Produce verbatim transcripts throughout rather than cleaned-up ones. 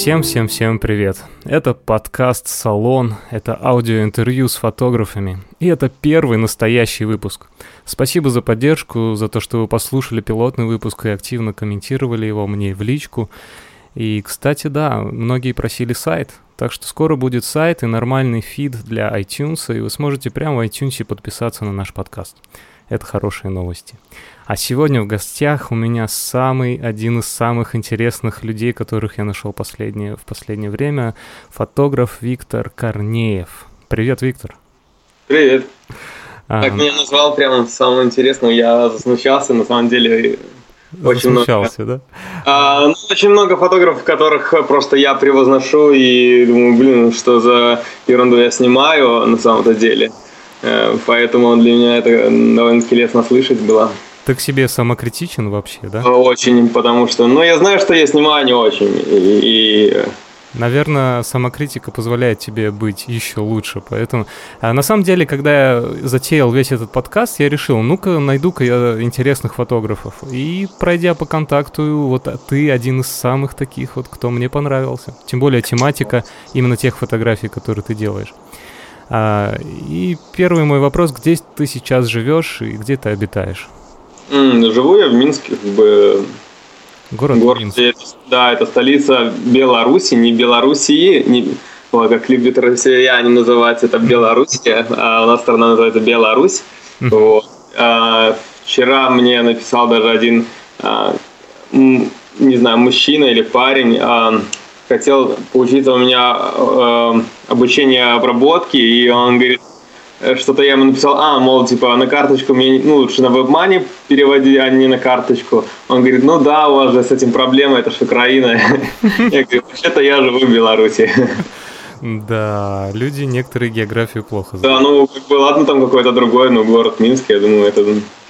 Всем-всем-всем привет! Это подкаст «Салон», это аудиоинтервью с фотографами, и это первый настоящий выпуск. Спасибо за поддержку, за то, что вы послушали пилотный выпуск и активно комментировали его мне в личку. И, кстати, да, многие просили сайт, так что скоро будет сайт и нормальный фид для iTunes, и вы сможете прямо в iTunes подписаться на наш подкаст. Это хорошие новости. А сегодня в гостях у меня самый, один из самых интересных людей, которых я нашел последнее, в последнее время, фотограф Виктор Корнеев. Привет, Виктор. Привет. А, так меня назвал прямо самым интересным, я засмущался, на самом деле. Очень засмущался, много. Да? А, ну, очень много фотографов, которых просто я превозношу и думаю, блин, что за ерунду я снимаю на самом-то деле. Поэтому для меня это довольно-таки лестно слышать было. Ты к себе самокритичен вообще, да? Очень, потому что, ну, я знаю, что я снимаю не очень, и... и... Наверное, самокритика позволяет тебе быть еще лучше, поэтому... А на самом деле, когда я затеял весь этот подкаст, я решил, ну-ка, найду-ка я интересных фотографов. И, пройдя по контакту, вот ты один из самых таких вот, кто мне понравился. Тем более тематика именно тех фотографий, которые ты делаешь. А, и первый мой вопрос, где ты сейчас живешь и где ты обитаешь? Mm, живу я в Минске, как бы... Город, Город Минск. Это, да, это столица Беларуси, не Белоруссии, не, как любят россияне называть это Белоруссия, а у нас страна называется Беларусь. Mm-hmm. Вот. А, вчера мне написал даже один, а, м, не знаю, мужчина или парень, а, хотел поучиться у меня э, обучение обработки, и он говорит, что-то я ему написал, а, мол, типа, на карточку мне, ну, лучше на WebMoney переводи, а не на карточку. Он говорит, ну да, у вас же с этим проблема, это ж Украина. Я говорю, вообще-то я живу в Беларуси. Да, люди некоторые географию плохо знают. Да, ну, как бы, ладно, там какой-то другой, но город Минск, я думаю, это...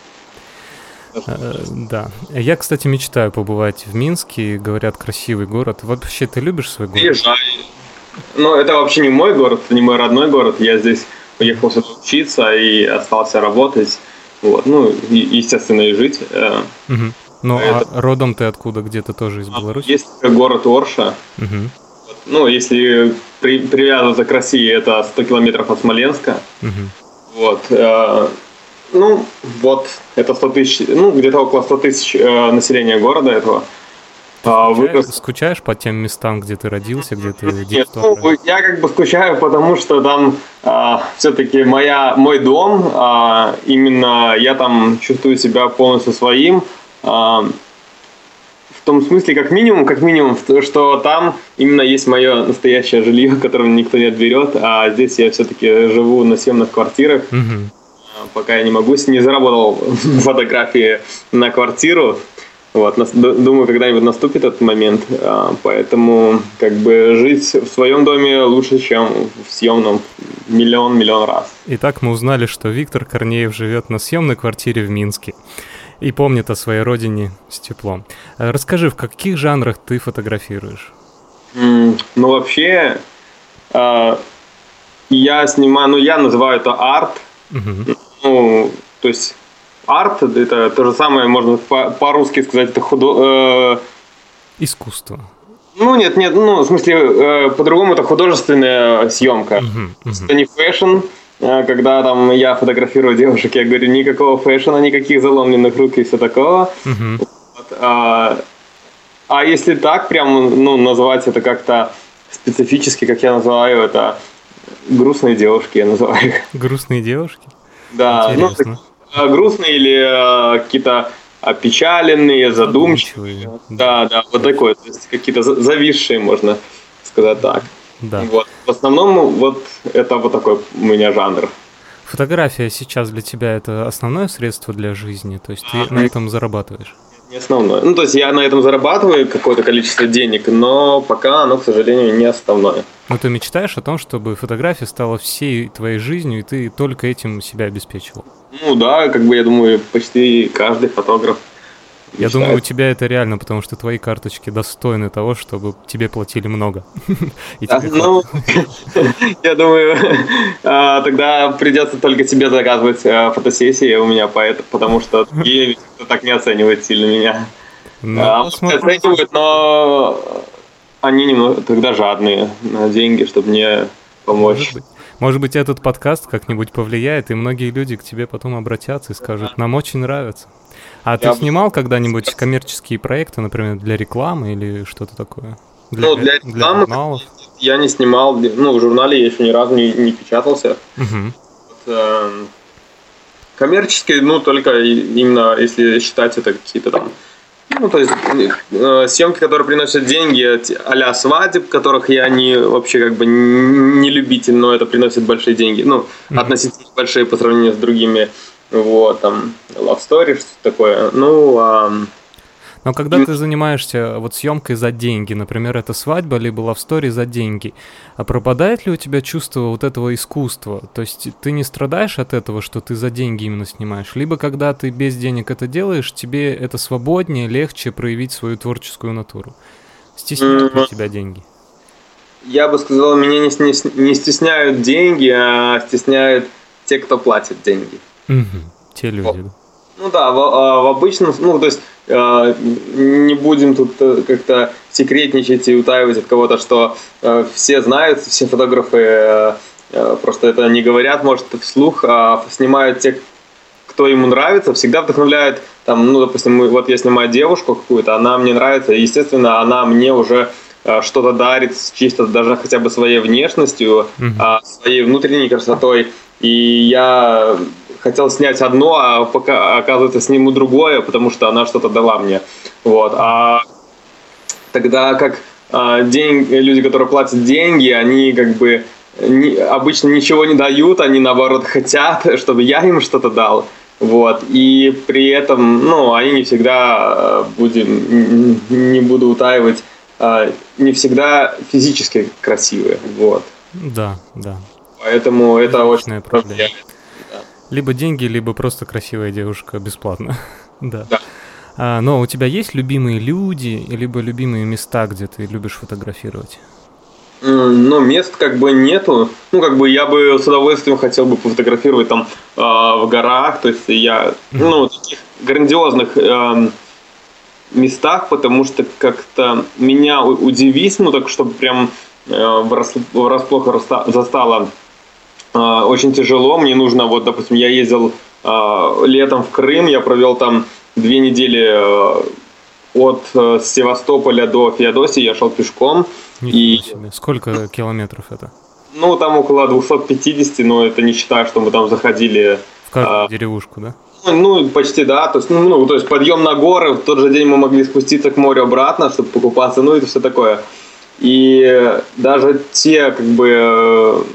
Да. Я, кстати, мечтаю побывать в Минске. Говорят, красивый город. Вообще, ты любишь свой город? Езжай. Ну, это вообще не мой город, это не мой родной город. Я здесь уехал сюда учиться и остался работать. Вот. Ну, и, естественно, и жить. Угу. Ну, это... а родом ты откуда? Где-то тоже из Беларуси? Есть город Орша. Угу. Ну, если при, привязываться к России, это сто километров от Смоленска. Угу. Вот. Ну, вот, это сто тысяч, ну, где-то около сто тысяч э, населения города этого. А, скучаешь, скучаешь по тем местам, где ты родился, где ты Нет, детство? Ну, я как бы скучаю, потому что там э, все-таки моя, мой дом, э, именно я там чувствую себя полностью своим. Э, в том смысле, как минимум, как минимум, что там именно есть мое настоящее жилье, которое никто не отберет, а здесь я все-таки живу на съемных квартирах. Угу. Пока я не могу, не заработал фотографии на квартиру. Вот, думаю, когда-нибудь наступит этот момент. Поэтому как бы жить в своем доме лучше, чем в съемном миллион-миллион раз. Итак, мы узнали, что Виктор Корнеев живет на съемной квартире в Минске и помнит о своей родине с теплом. Расскажи, в каких жанрах ты фотографируешь? Mm, ну, вообще, я снимаю, ну, я называю это арт. Uh-huh. Ну, то есть арт, это то же самое, можно по- по-русски сказать, это худо... Э... Искусство. Ну, нет, нет, ну, в смысле, э, по-другому это художественная съемка. Uh-huh, uh-huh. Это не фэшн, э, когда там я фотографирую девушек, я говорю, никакого фэшна, никаких заломленных рук и все такого. Uh-huh. Вот, а, а если так прям, ну, назвать это как-то специфически, как я называю, это грустные девушки, я называю их. Грустные девушки? Да, интересно. Ну, грустные или э, какие-то опечаленные, задумчивые. Да, да, вот такое. То есть какие-то зависшие, можно сказать так. Да. Вот. В основном вот это вот такой у меня жанр. Фотография сейчас для тебя это основное средство для жизни? То есть ты а, на этом зарабатываешь? Не основное. Ну, то есть я на этом зарабатываю какое-то количество денег, но пока оно, к сожалению, не основное. Но ты мечтаешь о том, чтобы фотография стала всей твоей жизнью, и ты только этим себя обеспечивал? Ну да, как бы я думаю, почти каждый фотограф Я думаю, у тебя это реально, потому что твои карточки достойны того, чтобы тебе платили много. Ну, я думаю, тогда придется только тебе заказывать фотосессии у меня, потому что другие так не оценивают сильно меня. Оценивают, но они немного тогда жадные на деньги, чтобы мне помочь. Может быть. Может быть, этот подкаст как-нибудь повлияет, и многие люди к тебе потом обратятся и скажут, нам очень нравится. А я ты снимал когда-нибудь коммерческие проекты, например, для рекламы или что-то такое? Для, ну, для рекламы для я не снимал, ну, в журнале я еще ни разу не, не печатался. Угу. Вот, э, коммерческие, ну, только именно, если считать это какие-то там, ну, то есть э, съемки, которые приносят деньги, а-ля свадеб, которых я не, вообще как бы не любитель, но это приносит большие деньги, ну, mm-hmm. относительно большие по сравнению с другими, вот, там, love story, что-то такое, ну, а... Но когда ты занимаешься вот съемкой за деньги, например, это свадьба, либо love story за деньги, а пропадает ли у тебя чувство вот этого искусства? То есть ты не страдаешь от этого, что ты за деньги именно снимаешь? Либо когда ты без денег это делаешь, тебе это свободнее, легче проявить свою творческую натуру? Стесняют ли тебя деньги? Я бы сказал, меня не, не, не стесняют деньги, а стесняют те, кто платит деньги. Угу. Те люди, вот. Да. Ну да, в, в обычном, ну то есть э, не будем тут как-то секретничать и утаивать от кого-то, что э, все знают, все фотографы э, э, просто это не говорят, может, вслух, а снимают те, кто ему нравится, всегда вдохновляет, там, ну, допустим, мы, вот я снимаю девушку какую-то, она мне нравится, и, естественно, она мне уже э, что-то дарит, чисто даже хотя бы своей внешностью, mm-hmm. э, своей внутренней красотой, и я... хотел снять одно, а пока, оказывается, сниму другое, потому что она что-то дала мне. Вот. А тогда как а, деньги, люди, которые платят деньги, они как бы не, обычно ничего не дают, они наоборот хотят, чтобы я им что-то дал. Вот. И при этом, ну, они не всегда, будем, не буду утаивать, не всегда физически красивые. Вот. Да, да. Поэтому это очень проблема. Либо деньги, либо просто красивая девушка бесплатно. Да. Да. А, но у тебя есть любимые люди, либо любимые места, где ты любишь фотографировать? Ну, мест как бы нету. Ну, как бы я бы с удовольствием хотел бы пофотографировать там э, в горах. То есть я, ну, в таких грандиозных э, местах, потому что как-то меня удивить, ну, так чтобы прям э, врасплох застало. Uh, очень тяжело, мне нужно, вот, допустим, я ездил uh, летом в Крым, я провел там две недели uh, от uh, Севастополя до Феодосии, я шел пешком. И... Сколько километров это? Ну, там около двести пятьдесят, но это не считая, что мы там заходили... В каждую uh, деревушку, да? Ну, почти, да, то есть, ну, то есть подъем на горы, в тот же день мы могли спуститься к морю обратно, чтобы покупаться, ну, это все такое. И даже те, как бы...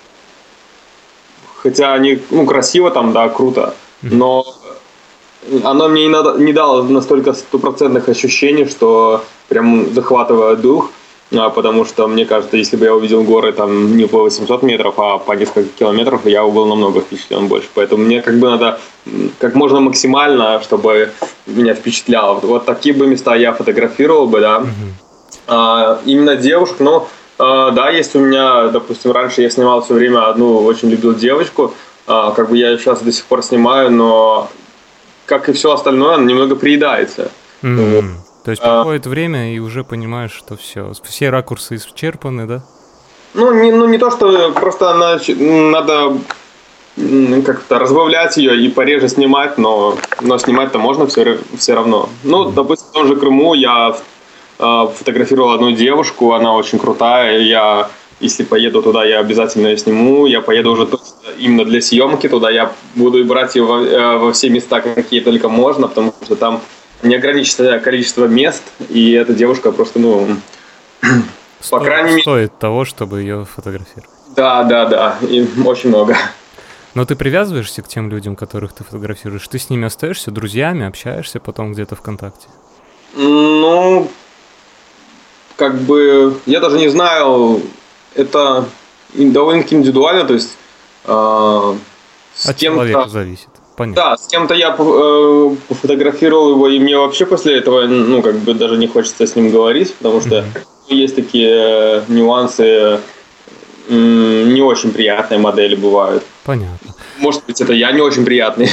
Хотя они, ну, красиво там, да, круто, но оно мне не дало настолько стопроцентных ощущений, что прям захватывает дух, потому что, мне кажется, если бы я увидел горы там не по восемьсот метров, а по несколько километров, я бы был намного впечатлен больше. Поэтому мне как бы надо как можно максимально, чтобы меня впечатляло. Вот такие бы места я фотографировал бы, да. А, именно девушек, ну... Uh, да, есть у меня, допустим, раньше я снимал все время одну, очень любил девочку, uh, как бы я сейчас до сих пор снимаю, но, как и все остальное, она немного приедается. Mm-hmm. Вот. То есть uh, проходит время и уже понимаешь, что все, все ракурсы исчерпаны, да? Ну, не, ну, не то, что просто она, надо как-то разбавлять ее и пореже снимать, но, но снимать-то можно все, все равно. Ну, mm-hmm. допустим, в том же Крыму я... фотографировал одну девушку, она очень крутая, я, если поеду туда, я обязательно ее сниму, я поеду уже именно для съемки туда, я буду брать ее во, во все места, какие только можно, потому что там неограниченное количество мест, и эта девушка просто, ну, Сто, по крайней мере... Стоит того, чтобы ее фотографировать. Да, да, да, и очень много. Но ты привязываешься к тем людям, которых ты фотографируешь? Ты с ними остаешься друзьями, общаешься потом где-то ВКонтакте? Ну... Как бы, я даже не знаю, это довольно-таки индивидуально, то есть э, с От кем-то... человека зависит, понятно. Да, с кем-то я э, пофотографировал его, и мне вообще после этого, ну, как бы даже не хочется с ним говорить, потому что mm-hmm. есть такие нюансы, э, не очень приятные модели бывают. Понятно. Может быть, это я не очень приятный.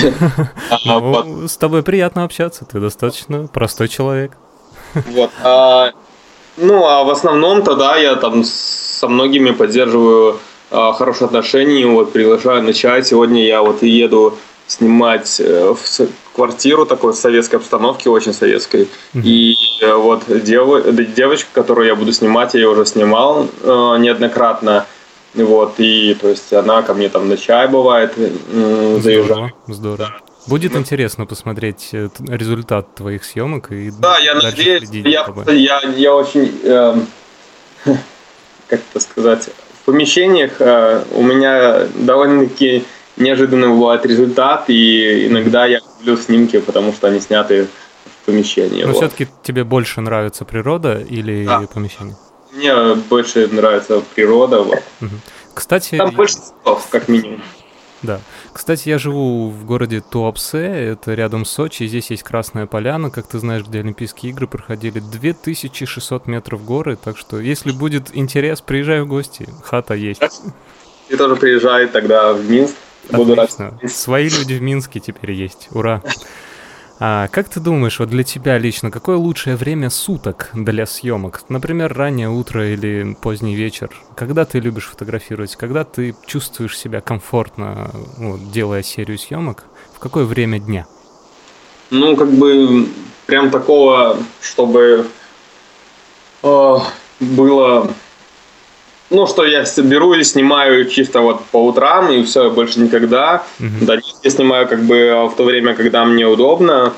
С тобой приятно общаться, ты достаточно простой человек. Вот, Ну, а в основном-то, да, я там со многими поддерживаю э, хорошие отношения, вот приглашаю на чай. Сегодня я вот еду снимать э, в квартиру такой в советской обстановке, очень советской. Mm-hmm. И э, вот дев, девочка, которую я буду снимать, я ее уже снимал э, неоднократно. Вот, и то есть она ко мне там на чай бывает э, заезжает. Здорово. Да. Будет интересно посмотреть результат твоих съемок и да, я надеюсь, я, я, я очень, э, как это сказать, в помещениях э, у меня довольно-таки неожиданно бывает результат, и иногда я люблю снимки, потому что они сняты в помещении. Но вот. Все-таки тебе больше нравится природа или да. помещение? Мне больше нравится природа. Вот. Угу. Кстати, там больше слов, как минимум. Да. Кстати, я живу в городе Туапсе, это рядом с Сочи, и здесь есть Красная Поляна, как ты знаешь, где Олимпийские игры проходили, две тысячи шестьсот метров горы, так что если будет интерес, приезжай в гости, хата есть. И тоже приезжай тогда в Минск. Буду рад. Свои люди в Минске теперь есть, ура. А как ты думаешь, вот для тебя лично, какое лучшее время суток для съемок? Например, раннее утро или поздний вечер? Когда ты любишь фотографировать? Когда ты чувствуешь себя комфортно, вот, делая серию съемок? В какое время дня? Ну, как бы, прям такого, чтобы э, было... Ну, что я беру и снимаю чисто вот по утрам, и все, больше никогда. Uh-huh. Да, я снимаю как бы в то время, когда мне удобно.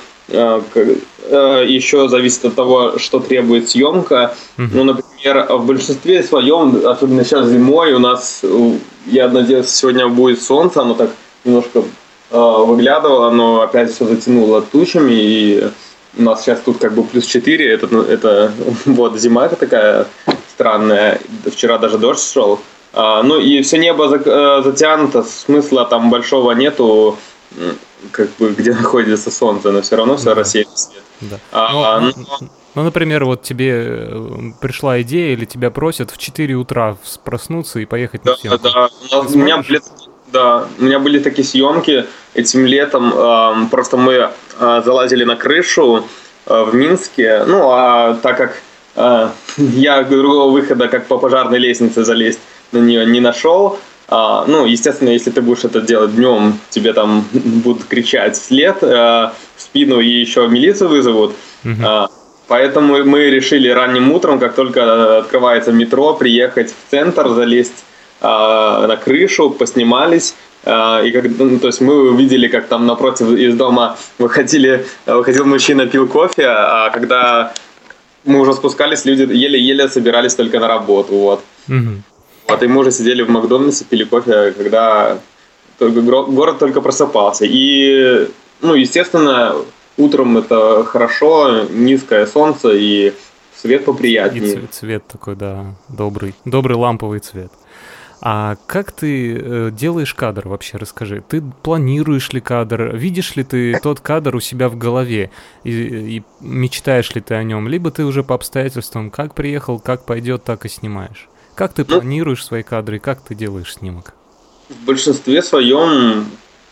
Еще зависит от того, что требует съемка. Uh-huh. Ну, например, в большинстве своем, особенно сейчас зимой, у нас, я надеюсь, сегодня будет солнце, оно так немножко выглядывало, но опять все затянуло тучами, и у нас сейчас тут как бы плюс четыре, это, это вот зима это такая странная, вчера даже дождь шел, а, ну и все небо за, затянуто, смысла там большого нету, как бы где находится солнце, но все равно все да. рассеяно свет. Да. А, ну, но... ну, например, вот тебе пришла идея или тебя просят в четыре утра проснуться и поехать да, на съемку. Да, да. У меня были, да, у меня были такие съемки этим летом, э, просто мы э, залазили на крышу э, в Минске, ну а так как Uh, я другого выхода, как по пожарной лестнице залезть на нее, не нашел. Uh, ну, естественно, если ты будешь это делать днем, тебе там будут кричать вслед uh, в спину и еще милицию вызовут. Uh-huh. Uh, поэтому мы решили ранним утром, как только открывается метро, приехать в центр, залезть uh, на крышу, поснимались. Uh, и как, ну, то есть мы увидели, как там напротив из дома выходили, выходил мужчина, пил кофе, а когда мы уже спускались, люди еле-еле собирались только на работу, вот. Mm-hmm. Вот, и мы уже сидели в Макдональдсе, пили кофе, когда только, город только просыпался. И, ну, естественно, утром это хорошо, низкое солнце и свет поприятнее. И цвет, цвет такой, да, добрый, добрый ламповый цвет. А как ты э, делаешь кадр вообще, расскажи? Ты планируешь ли кадр? Видишь ли ты тот кадр у себя в голове? И, и мечтаешь ли ты о нем? Либо ты уже по обстоятельствам как приехал, как пойдет, так и снимаешь? Как ты планируешь свои кадры и как ты делаешь снимок? В большинстве своем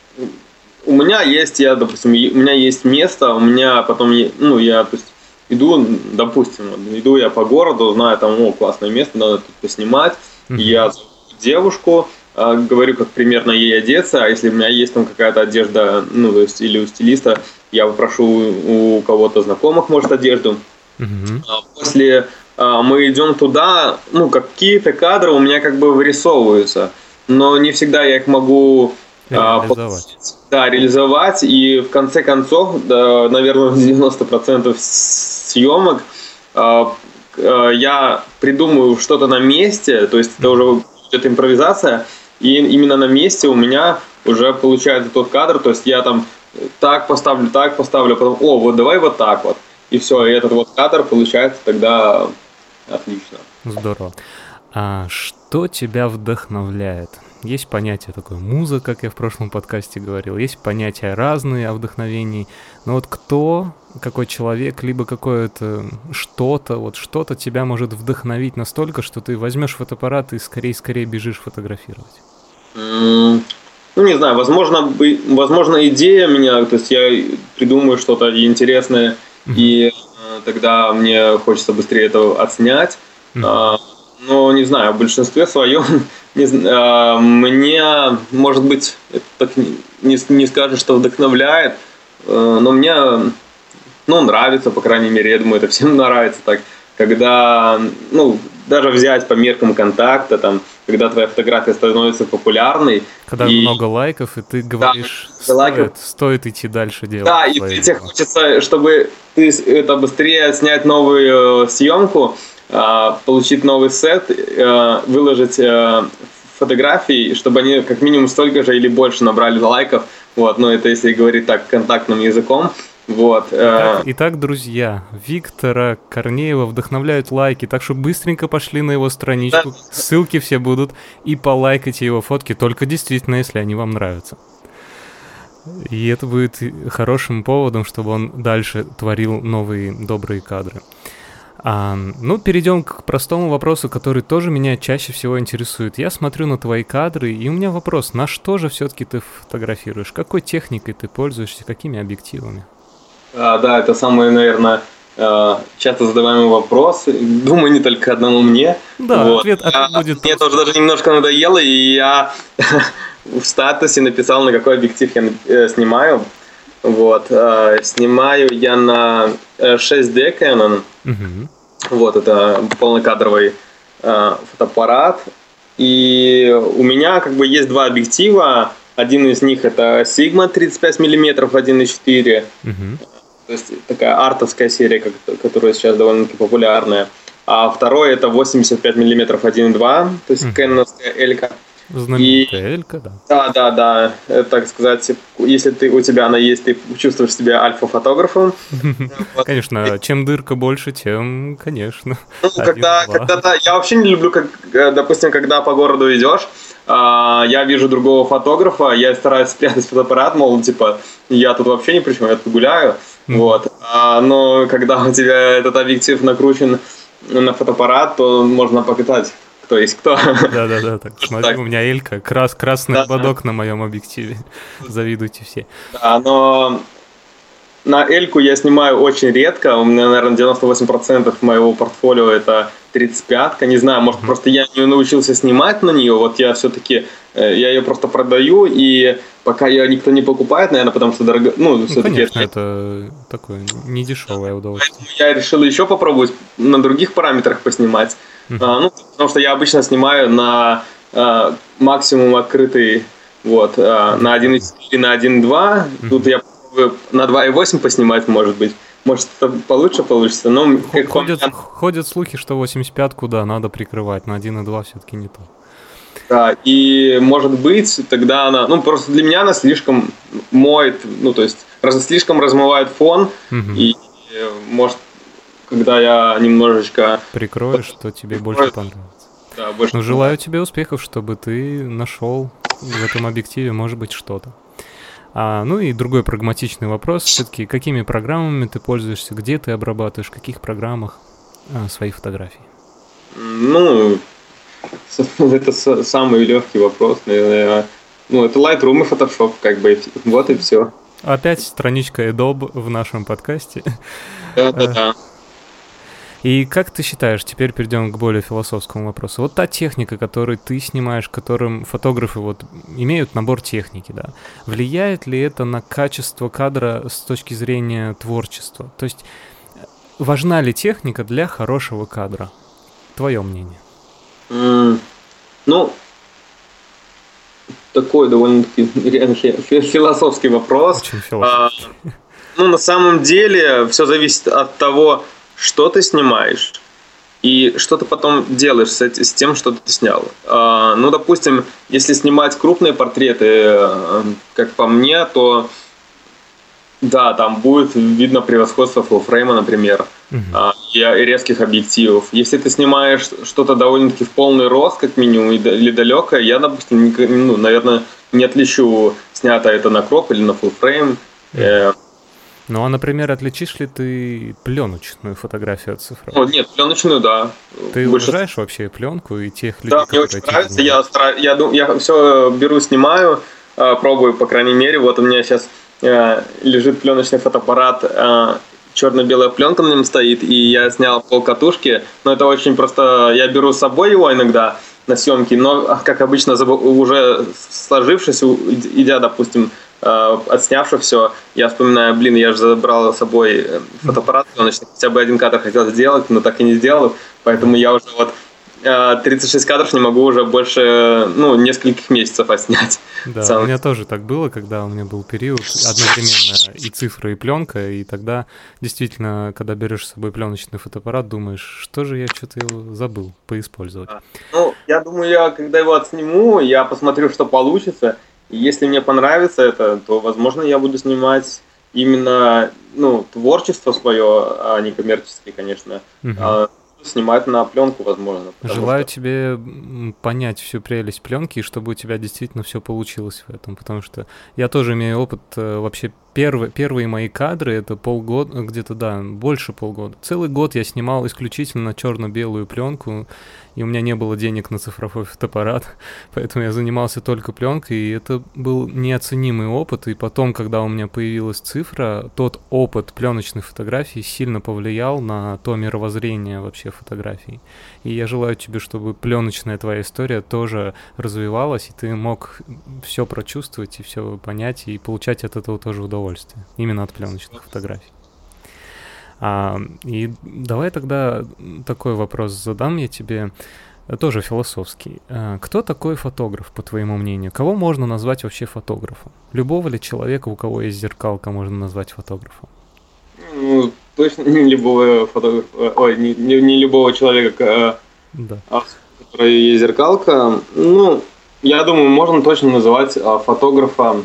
у меня есть, я, допустим, у меня есть место, у меня потом, ну, я, то есть, иду, допустим, иду я по городу, знаю там, о, классное место, надо тут поснимать, mm-hmm. я девушку, э, говорю, как примерно ей одеться, а если у меня есть там какая-то одежда, ну, то есть, или у стилиста, я попрошу у кого-то знакомых, может, одежду. Mm-hmm. А после э, мы идем туда, ну, какие-то кадры у меня как бы вырисовываются, но не всегда я их могу э, реализовать. Да, реализовать, и в конце концов, да, наверное, девяносто процентов съемок э, э, я придумаю что-то на месте, то есть это уже это импровизация, и именно на месте у меня уже получается тот кадр, то есть я там так поставлю, так поставлю, потом, о, вот давай вот так вот, и все, и этот вот кадр получается тогда отлично. Здорово. А что тебя вдохновляет? Есть понятие такое муза, как я в прошлом подкасте говорил, есть понятия разные о вдохновении, но вот кто, какой человек, либо какое-то что-то, вот что-то тебя может вдохновить настолько, что ты возьмешь фотоаппарат и скорее-скорее бежишь фотографировать? Mm, ну, не знаю, возможно, возможно, идея меня, то есть я придумаю что-то интересное, mm-hmm. и тогда мне хочется быстрее это отснять. Mm-hmm. Но не знаю, в большинстве своем не, мне, может быть, это так не, не скажешь, что вдохновляет, но мне ну, нравится, по крайней мере, я думаю, это всем нравится так, когда, ну, даже взять по меркам контакта, там, когда твоя фотография становится популярной. Когда и... много лайков, и ты говоришь, да, стоит, лайков... стоит идти дальше делать. Да, и тебе хочется, чтобы ты это быстрее снять новую съемку, получить новый сет, выложить фотографии, чтобы они как минимум столько же или больше набрали лайков. Вот, но это если говорить так контактным языком. Вот. Итак, итак, друзья, Виктора Корнеева вдохновляют лайки, так что быстренько пошли на его страничку, да. Ссылки все будут, и полайкайте его фотки, только действительно, если они вам нравятся. И это будет хорошим поводом, чтобы он дальше творил новые добрые кадры. А, ну, перейдем к простому вопросу, который тоже меня чаще всего интересует. Я смотрю на твои кадры, и у меня вопрос, на что же все-таки ты фотографируешь? Какой техникой ты пользуешься, какими объективами? А, да, это самый, наверное, часто задаваемый вопрос. Думаю, не только одному мне. Да, вот. ответ, ответ а, будет... Мне тоже даже немножко надоело, и я в статусе написал, на какой объектив я снимаю. Вот. Снимаю я на шесть ди Canon. Угу. Вот, это полнокадровый фотоаппарат. И у меня как бы есть два объектива. Один из них это Sigma тридцать пять миллиметров один и четыре. Угу. То есть такая артовская серия, которая сейчас довольно-таки популярная. А второй это восемьдесят пять миллиметров один и два, то есть mm. кэноновская элька. Знаменитая элька, да. Да, да, да. Это, так сказать, если ты, у тебя она есть, ты чувствуешь себя альфа-фотографом. Конечно, чем дырка больше, тем, конечно. Ну, когда, когда-то, я вообще не люблю, как, допустим, когда по городу идешь, я вижу другого фотографа, я стараюсь спрятать фотоаппарат, мол, типа, я тут вообще ни при чем, я тут гуляю. Mm-hmm. Вот. А, но когда у тебя этот объектив накручен на фотоаппарат, то можно покатать, кто есть кто. Да-да-да, так, смотри, так. У меня элька, крас, красный да, ободок да. на моем объективе, завидуйте все. Да, но на эльку я снимаю очень редко, у меня, наверное, девяносто восемь процентов моего портфолио это тридцать пятка, не знаю, может, mm-hmm. просто я не научился снимать на нее, вот я все-таки, я ее просто продаю, и пока ее никто не покупает, наверное, потому что дорого, ну, ну все-таки... конечно, это... это такое недешевое удовольствие. Поэтому я решил еще попробовать на других параметрах поснимать, mm-hmm. а, ну, потому что я обычно снимаю на а, максимум открытый, вот, а, на один и четыре, на один и два, mm-hmm. тут я попробую на два и восемь поснимать, может быть. Может, это получше получится, но... Ходят, как... ходят слухи, что восемьдесят пятку, да, надо прикрывать, на один и два все-таки не то. Да, и, может быть, тогда она... Ну, просто для меня она слишком моет, ну, то есть, раз, слишком размывает фон, угу. и, может, когда я немножечко... Прикроешь, то тебе Прикроешь. больше понравится. Да, больше. Ну, желаю тебе успехов, чтобы ты нашел в этом объективе, может быть, что-то. А, ну и другой прагматичный вопрос. Все-таки какими программами ты пользуешься, где ты обрабатываешь, в каких программах а, свои фотографии? Ну, это самый легкий вопрос, наверное. Ну, это Lightroom и Photoshop, как бы, вот и все. Опять страничка Adobe в нашем подкасте. Да-да-да. И как ты считаешь, теперь перейдем к более философскому вопросу. Вот та техника, которую ты снимаешь, которым фотографы вот имеют набор техники, да, влияет ли это на качество кадра с точки зрения творчества? То есть важна ли техника для хорошего кадра? Твое мнение. Mm, ну, такой довольно-таки реально философский вопрос. Очень философский. А, ну, на самом деле, все зависит от того, что ты снимаешь и что ты потом делаешь с, этим, с тем, что ты снял. А, ну, допустим, если снимать крупные портреты, как по мне, то да, там будет видно превосходство фуллфрейма, например, uh-huh. а, и, и резких объективов. Если ты снимаешь что-то довольно-таки в полный рост, как минимум, или далекое, я, допустим, не, ну, наверное, не отличу, снято это на кроп или на фуллфрейм. Uh-huh. Ну, а, например, отличишь ли ты пленочную фотографию от цифровой? О, нет, пленочную, да. Ты Больше... уважаешь вообще пленку и тех людей, да, мне очень нравится. Я, стар... я, я, я все беру, снимаю, пробую, по крайней мере. Вот у меня сейчас лежит пленочный фотоаппарат черно-белая пленка на нем стоит, и я снял полкатушки, но это очень просто, я беру с собой его иногда на съемки, но, как обычно, уже сложившись, идя, допустим, отснявши все, я вспоминаю, блин, я же забрал с собой фотоаппарат, пленочный, хотя бы один кадр хотел сделать, но так и не сделал, поэтому я уже вот тридцать шесть кадров не могу уже больше, ну, нескольких месяцев отснять. Да, Сам... у меня тоже так было, когда у меня был период одновременно и цифра, и пленка, и тогда действительно, когда берешь с собой пленочный фотоаппарат, думаешь, что же я что-то его забыл поиспользовать. Ну, я думаю, я когда его отсниму, я посмотрю, что получится, и если мне понравится это, то, возможно, я буду снимать именно, ну, творчество свое, а не коммерческое, конечно, угу. а, снимать на пленку, возможно. Желаю что... тебе понять всю прелесть пленки, и чтобы у тебя действительно все получилось в этом, потому что я тоже имею опыт, вообще первые, первые мои кадры, это полгода, где-то, да, больше полгода. Целый год я снимал исключительно на черно-белую пленку, и у меня не было денег на цифровой фотоаппарат, поэтому я занимался только пленкой, и это был неоценимый опыт, и потом, когда у меня появилась цифра, тот опыт пленочных фотографий сильно повлиял на то мировоззрение вообще фотографий. И я желаю тебе, чтобы пленочная твоя история тоже развивалась, и ты мог все прочувствовать и все понять, и получать от этого тоже удовольствие, именно от пленочных фотографий. А, и давай тогда такой вопрос задам я тебе, тоже философский. А, кто такой фотограф, по твоему мнению? Кого можно назвать вообще фотографом? Любого ли человека, у кого есть зеркалка, можно назвать фотографом? Ну, точно не любого фотографа, ой, не, не, не любого человека, да. а, у которого есть зеркалка. Ну, я думаю, можно точно называть а, фотографа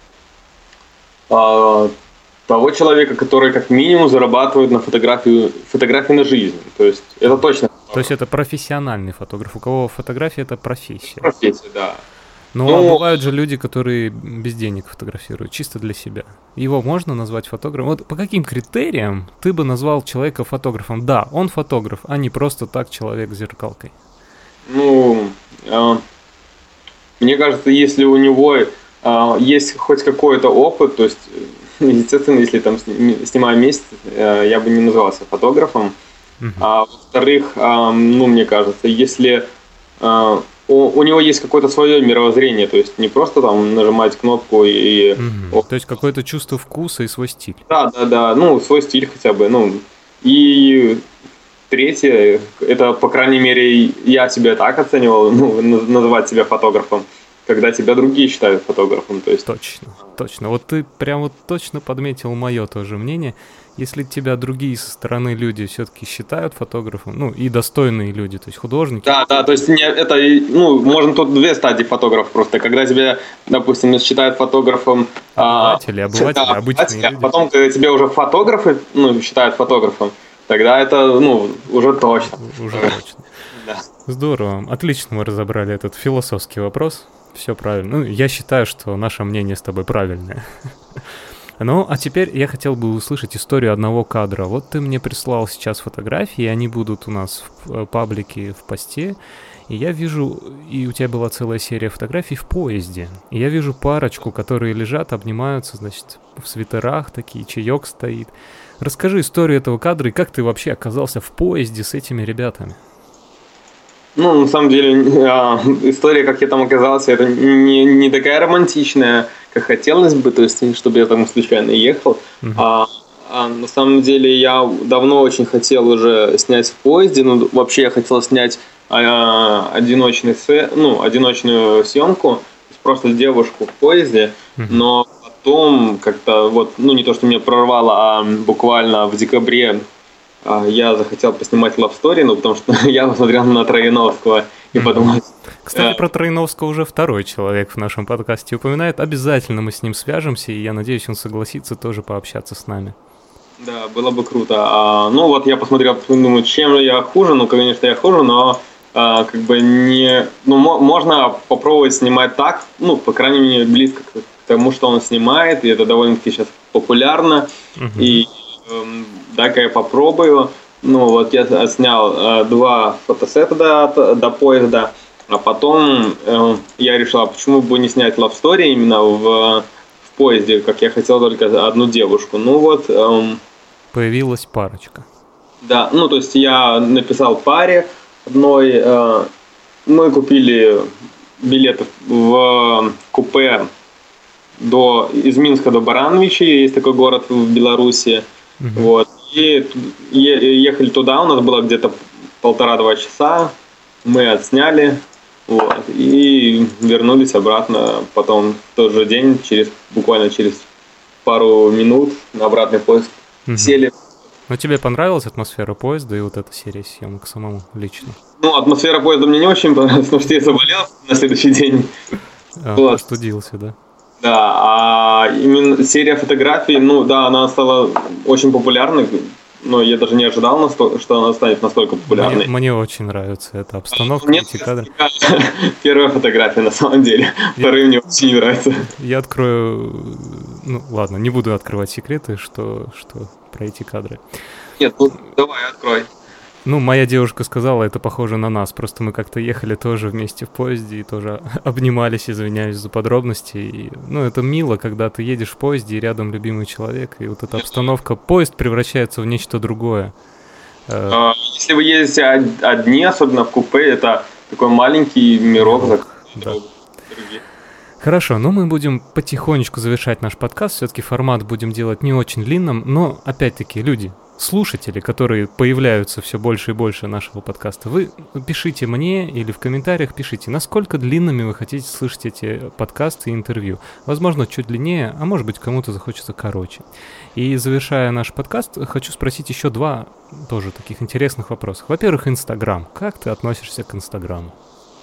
а, того человека, который как минимум зарабатывает на фотографию, фотографии на жизнь. То есть это точно. То есть это профессиональный фотограф, у кого фотография — это профессия. Профессия, да. Ну, ну, а бывают же люди, которые без денег фотографируют, чисто для себя. Его можно назвать фотографом? Вот по каким критериям ты бы назвал человека фотографом? Да, он фотограф, а не просто так человек с зеркалкой. Ну, э, мне кажется, если у него э, есть хоть какой-то опыт, то есть, естественно, если там снимаю месяц, э, я бы не назывался фотографом. Uh-huh. А во-вторых, э, ну, мне кажется, если... Э, у него есть какое-то свое мировоззрение, то есть не просто там нажимать кнопку и... Mm-hmm. То есть какое-то чувство вкуса и свой стиль. Да, да, да, ну, свой стиль хотя бы, ну. И третье, это, по крайней мере, я себя так оценивал, ну, называть себя фотографом, когда тебя другие считают фотографом, то есть... Точно, точно. Вот ты прям вот точно подметил мое тоже мнение. Если тебя другие со стороны люди все-таки считают фотографом, ну, и достойные люди, то есть художники. Да, да, то есть не, это, ну, можно тут две стадии фотографов просто. Когда тебя, допустим, считают фотографом... Обыватели, а, обыватели, да, обычные обыватели, люди. А потом, когда тебя уже фотографы, ну, считают фотографом, тогда это, ну, уже точно. Уже точно. Да. Здорово. Отлично мы разобрали этот философский вопрос. Все правильно. Ну, я считаю, что наше мнение с тобой правильное. Ну, а теперь я хотел бы услышать историю одного кадра. Вот ты мне прислал сейчас фотографии, они будут у нас в паблике, в посте. И я вижу, и у тебя была целая серия фотографий в поезде. И я вижу парочку, которые лежат, обнимаются, значит, в свитерах такие, чаек стоит. Расскажи историю этого кадра и как ты вообще оказался в поезде с этими ребятами. Ну, на самом деле, история, как я там оказался, это не, не такая романтичная, как хотелось бы, то есть, чтобы я там случайно ехал. Uh-huh. А, а на самом деле, я давно очень хотел уже снять в поезде, ну, вообще я хотел снять а, одиночный, ну, одиночную съемку, просто девушку в поезде, uh-huh. но потом как-то вот, ну, не то, что меня прорвало, а буквально в декабре я захотел поснимать Love Story, ну, потому что я посмотрел на Троиновского и mm-hmm. подумал... Кстати, про Троиновского уже второй человек в нашем подкасте упоминает. Обязательно мы с ним свяжемся, и я надеюсь, он согласится тоже пообщаться с нами. Да, было бы круто. А, ну, вот я посмотрел, думаю, чем я хуже. Ну, конечно, я хуже, но а, как бы не... Ну, мо- можно попробовать снимать так, ну, по крайней мере, близко к тому, что он снимает, и это довольно-таки сейчас популярно. Mm-hmm. И... Дай-ка я попробую. Ну, вот я снял э, два фотосета до, до поезда, а потом э, я решил, а почему бы не снять Love Story именно в, в поезде, как я хотел только одну девушку. Ну вот, э, появилась парочка. Да, ну то есть я написал паре одной, э, мы купили билеты в купе до, из Минска до Барановичи, есть такой город в Беларуси, uh-huh. вот, и ехали туда, у нас было где-то полтора-два часа, мы отсняли, вот, и вернулись обратно потом в тот же день, через, буквально через пару минут на обратный поезд uh-huh. сели. Но тебе понравилась атмосфера поезда и вот эта серия съемок самому лично? Ну, атмосфера поезда мне не очень понравилась, потому что я заболел на следующий день. А, вот. Простудился, да? Да, а именно серия фотографий, ну да, она стала очень популярной, но я даже не ожидал, что она станет настолько популярной. Мне, мне очень нравится эта обстановка, мне эти кадры. Первая фотография, на самом деле. Вторые мне очень не нравятся. Я открою... Ну, ладно, не буду открывать секреты, что, что про эти кадры. Нет, ну давай, открой. Ну, моя девушка сказала, это похоже на нас. Просто мы как-то ехали тоже вместе в поезде и тоже обнимались, извиняюсь за подробности. И, ну, это мило, когда ты едешь в поезде и рядом любимый человек, и вот эта обстановка. Поезд превращается в нечто другое. Если вы едете одни, особенно в купе, это такой маленький мирок. мирок да. Хорошо, но мы будем потихонечку завершать наш подкаст. Все-таки формат будем делать не очень длинным, но, опять-таки, люди, слушатели, которые появляются все больше и больше нашего подкаста, вы пишите мне или в комментариях пишите, насколько длинными вы хотите слышать эти подкасты и интервью. Возможно, чуть длиннее, а может быть, кому-то захочется короче. И завершая наш подкаст, хочу спросить еще два тоже таких интересных вопроса. Во-первых, Инстаграм. Как ты относишься к Инстаграму?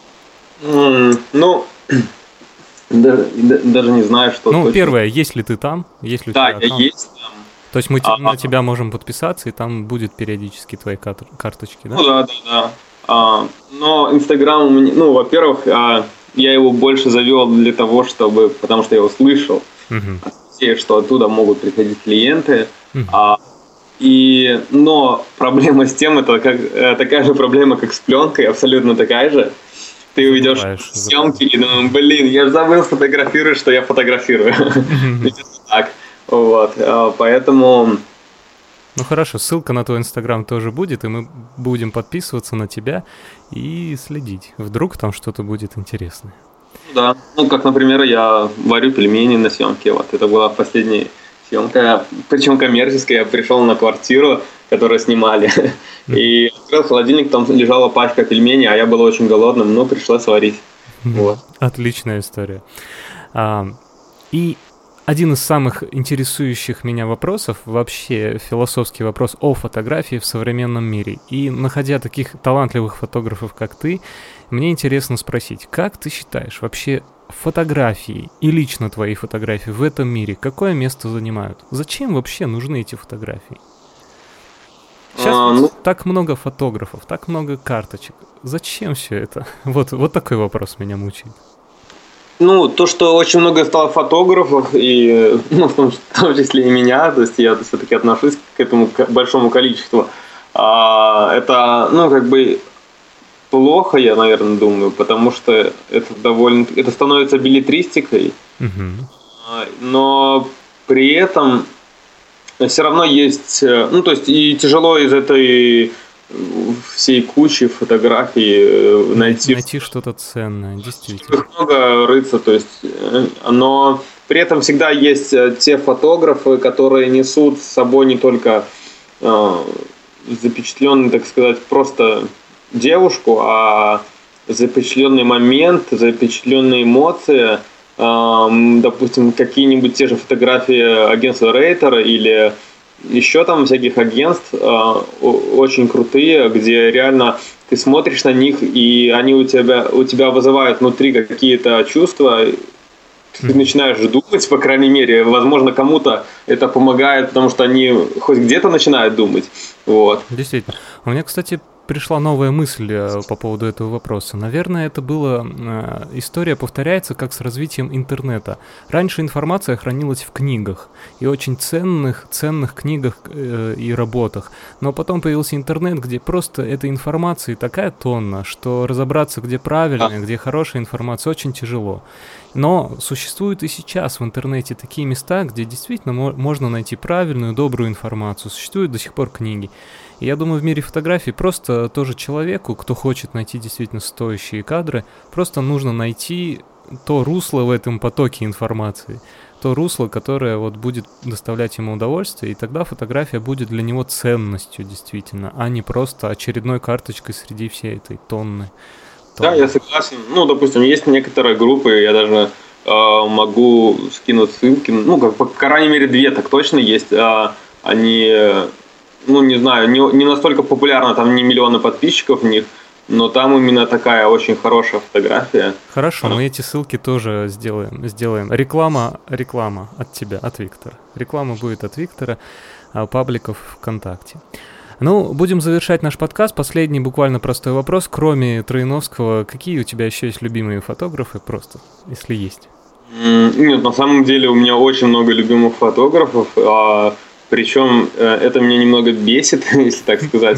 Mm, ну... Даже, даже не знаю, что... Ну, точно. Первое, есть ли ты там? Есть ли у да, тебя я аккаунт? есть там. То есть мы а, на тебя можем подписаться, и там будет периодически твои кар- карточки, да? Ну да, да, да. А, но Инстаграм у меня... Ну, во-первых, а, я его больше завел для того, чтобы... Потому что я услышал, uh-huh. что оттуда могут приходить клиенты. Uh-huh. А, и, но проблема с тем, это как, такая же проблема, как с пленкой, абсолютно такая же. Ты увидишь съемки и думаешь, блин, я же забыл сфотографировать, что я фотографирую. Так, вот, поэтому... Ну хорошо, ссылка на твой Инстаграм тоже будет, и мы будем подписываться на тебя и следить. Вдруг там что-то будет интересное. Да, ну как, например, я варю пельмени на съемке, вот, это была последняя съемка, причем коммерческая, я пришел на квартиру, которую снимали, и открыл холодильник, там лежала пачка пельменей, а я был очень голодным, но пришлось варить. Вот. Отличная история. А, и один из самых интересующих меня вопросов, вообще философский вопрос о фотографии в современном мире. И находя таких талантливых фотографов, как ты, мне интересно спросить, как ты считаешь, вообще фотографии и лично твои фотографии в этом мире какое место занимают? Зачем вообще нужны эти фотографии? Сейчас а, ну... так много фотографов, так много карточек. Зачем все это? Вот, вот такой вопрос меня мучает. Ну, то, что очень много стало фотографов, и, ну, в том, в том числе и меня, то есть я все-таки отношусь к этому к большому количеству, а, это, ну, как бы плохо, я, наверное, думаю, потому что это довольно... Это становится беллетристикой, uh-huh. но при этом все равно есть... Ну, то есть и тяжело из этой всей кучи фотографий найти... Найти что-то ценное, действительно. Их много рыться, то есть... Но при этом всегда есть те фотографы, которые несут с собой не только э, запечатленный, так сказать, просто... девушку, а запечатленный момент, запечатленные эмоции, э, допустим, какие-нибудь те же фотографии агентства Рейтера или еще там всяких агентств э, очень крутые, где реально ты смотришь на них, и они у тебя, у тебя вызывают внутри какие-то чувства, ты начинаешь думать, по крайней мере, возможно, кому-то это помогает, потому что они хоть где-то начинают думать. Вот. Действительно. У меня, кстати, пришла новая мысль э, по поводу этого вопроса. Наверное, это была э, история повторяется как с развитием интернета. Раньше информация хранилась в книгах, и очень ценных, ценных книгах э, и работах. Но потом появился интернет, где просто этой информации такая тонна, что разобраться, где правильная, где хорошая информация, очень тяжело. Но существуют и сейчас в интернете такие места, где действительно мо- можно найти правильную, добрую информацию. Существуют до сих пор книги. И я думаю, в мире фотографий просто тоже человеку, кто хочет найти действительно стоящие кадры, просто нужно найти то русло в этом потоке информации, то русло, которое вот будет доставлять ему удовольствие, и тогда фотография будет для него ценностью действительно, а не просто очередной карточкой среди всей этой тонны. Да, я согласен. Ну, допустим, есть некоторые группы, я даже э, могу скинуть ссылки, ну, как, по крайней мере, две так точно есть. Э, они, ну, не знаю, не, не настолько популярны, там не миллионы подписчиков в них, но там именно такая очень хорошая фотография. Хорошо, мы эти ссылки тоже сделаем. сделаем. Реклама, реклама от тебя, от Виктора. Реклама будет от Виктора, а пабликов ВКонтакте. Ну, будем завершать наш подкаст. Последний буквально простой вопрос. Кроме Троиновского, какие у тебя еще есть любимые фотографы просто, если есть? Нет, на самом деле у меня очень много любимых фотографов, а, причем это меня немного бесит, если так сказать,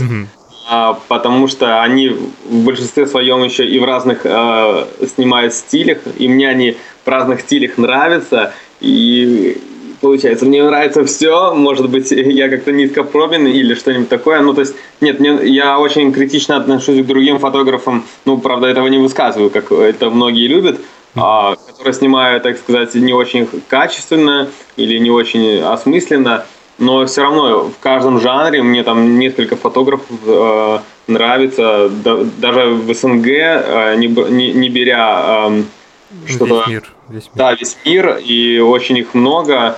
а, потому что они в большинстве своем еще и в разных а, снимают стилях, и мне они в разных стилях нравятся, и... Получается, мне нравится все, может быть, я как-то низкопробен или что-нибудь такое. Ну, то есть, нет, мне, я очень критично отношусь к другим фотографам, ну, правда, этого не высказываю, как это многие любят, а, которые снимают, так сказать, не очень качественно или не очень осмысленно, но все равно в каждом жанре мне там несколько фотографов э, нравится, да, даже в СНГ, э, не, не, не беря э, что-то... Весь мир, весь мир. Да, весь мир, и очень их много.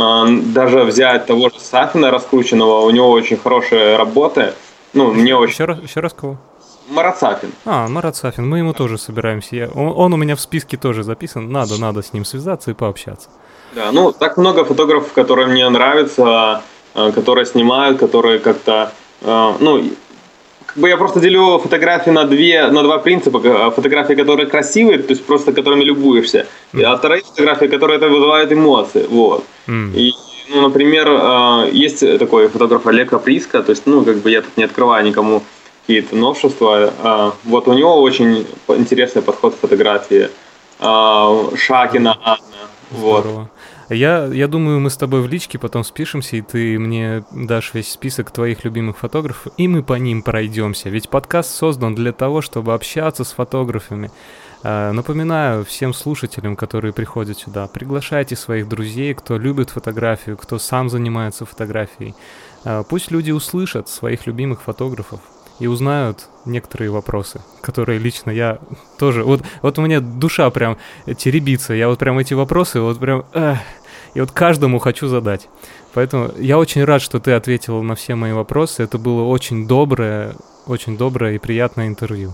Даже взять того же Сафина раскрученного, у него очень хорошие работы. Ну, мне очень... Еще раз, еще раз кого? Марат Сафин. А, Марат Сафин, мы ему тоже собираемся. Я... Он, он у меня в списке тоже записан. Надо, надо с ним связаться и пообщаться. Да, ну, так много фотографов, которые мне нравятся, которые снимают, которые как-то... Ну, как бы я просто делю фотографии на, две, на два принципа. Фотографии, которые красивые, то есть просто которыми любуешься. Mm. А вторая фотография, которые это вызывают эмоции. Вот. Mm. И, ну, например, есть такой фотограф Олег Каприско, то есть, ну, как бы я тут не открываю никому какие-то новшества. Вот у него очень интересный подход к фотографии. Шакина Анна. Вот. Я, я думаю, мы с тобой в личке потом спишемся, и ты мне дашь весь список твоих любимых фотографов, и мы по ним пройдемся. Ведь подкаст создан для того, чтобы общаться с фотографами. Э, напоминаю всем слушателям, которые приходят сюда, приглашайте своих друзей, кто любит фотографию, кто сам занимается фотографией. Э, пусть люди услышат своих любимых фотографов и узнают некоторые вопросы, которые лично я тоже... Вот, вот у меня душа прям теребится, я вот прям эти вопросы вот прям... Эх, и вот каждому хочу задать. Поэтому я очень рад, что ты ответила на все мои вопросы. Это было очень доброе, очень доброе и приятное интервью.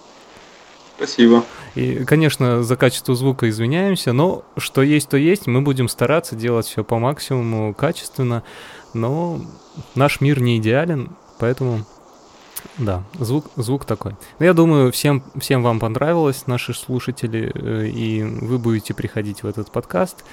Спасибо. И, конечно, за качество звука извиняемся, но что есть, то есть. Мы будем стараться делать все по максимуму качественно, но наш мир не идеален, поэтому... Да, звук, звук такой. Но я думаю, всем, всем вам понравилось, наши слушатели, и вы будете приходить в этот подкаст.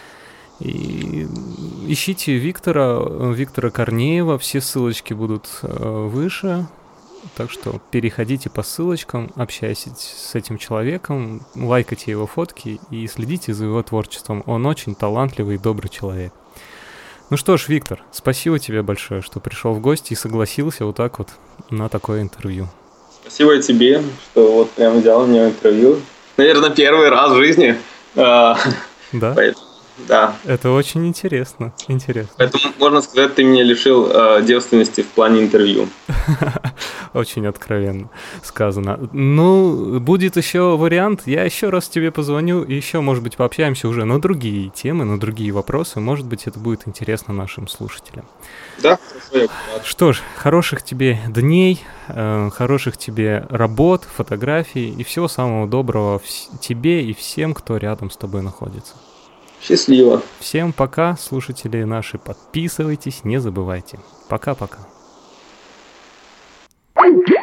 И ищите Виктора, Виктора Корнеева, все ссылочки будут выше. Так что переходите по ссылочкам, общайтесь с этим человеком, лайкайте его фотки и следите за его творчеством. Он очень талантливый и добрый человек. Ну что ж, Виктор, спасибо тебе большое, что пришел в гости и согласился вот так вот на такое интервью. Спасибо тебе, что вот прям взял мне интервью. Наверное, первый раз в жизни. Да? Поэтому, да. Это очень интересно, интересно. Поэтому, можно сказать, ты меня лишил э, девственности в плане интервью. Очень откровенно сказано. Ну, будет еще вариант. Я еще раз тебе позвоню и еще, может быть, пообщаемся уже на другие темы, на другие вопросы. Может быть, это будет интересно нашим слушателям. Да, хорошо. Что ж, хороших тебе дней, э, хороших тебе работ, фотографий и всего самого доброго в- тебе и всем, кто рядом с тобой находится. Счастливо. Всем пока, слушатели наши. Подписывайтесь, не забывайте. Пока-пока. Thank you.